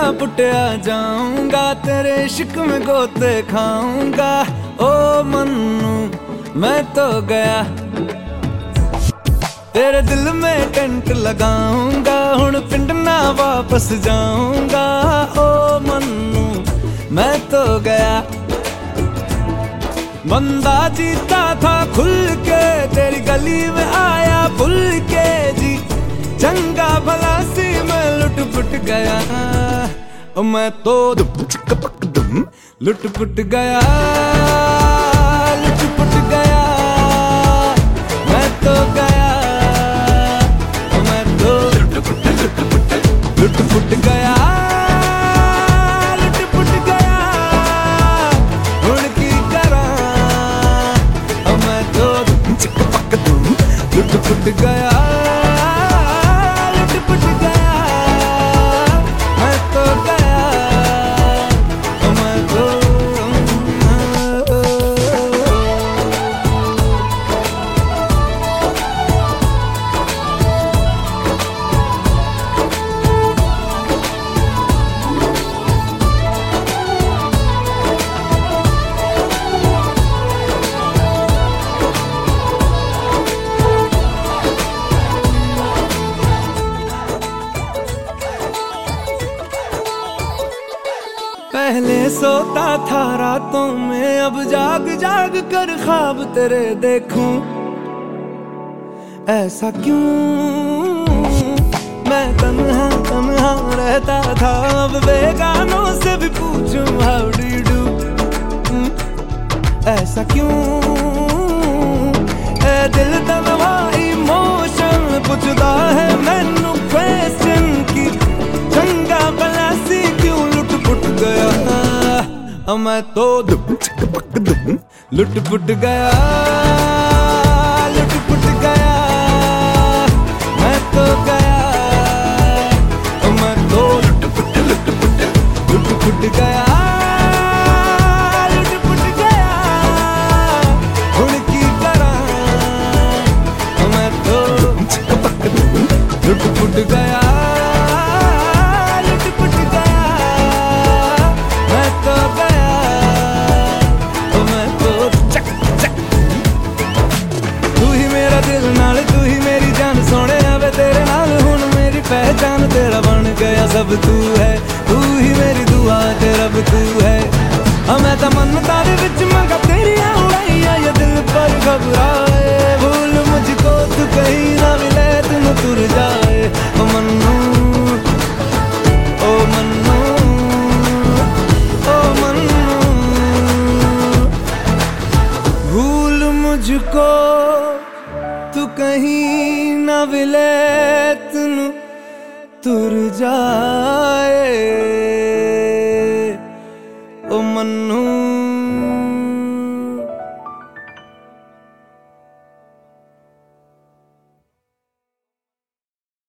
पुटिया जाऊंगा, तेरे इश्क में गोते खाऊंगा। ओ मन्नू मैं तो गया, तेरे दिल में टेंट लगाऊंगा, हुण पिंड ना वापस जाऊंगा। ओ मन्नू मैं तो गया, बंदा जीता था खुल के, तेरी गली में आया भूल के जी। चंगा भला सी मैं लुट पुट गया, मैं तो लुट पुट गया, लुट पुट गया, मैं तो गया, मैं तो लुट पुट गया, लुट पुट गया। हुण की करा मैं तो लुट पुट गया, पहले सोता था रातों में, अब जाग जाग कर ख्वाब तेरे देखूं। ऐसा क्यों मैं तन्हा तन्हा रहता था, अब बेगानों से भी पूछूं हाउ डू यू डू। ऐसा क्यों ए दिल तन्हा इमोशन पूछता है मैनू क्वेश्चन की। चंगा भला सी क्यों लुट पुट गया, मैं तो लुट पुट गया, लुट पुट गया, मैं तो गया, मैं तो लुट पुट गया, लुट पुट गया। हुण की करा मैं तो लुट पुट गया, तू ही मेरी जान सोने आवे, तेरे नाल हुण मेरी पहचान। तेरा बन गया सब तू है, तू ही मेरी दुआ तेरा भी तू है। मैं तो मन्नतां दे विच मंगा तेरियां उड़ाइयां, ये दिल पर घबराए। भूल मुझको तू कहीं ना मिले, तुम तुर जाए। ओ मन्नू, ओ मन्नू, ओ मन्नू, भूल मुझको तू कहीं ना विले, तुन तुर जाए।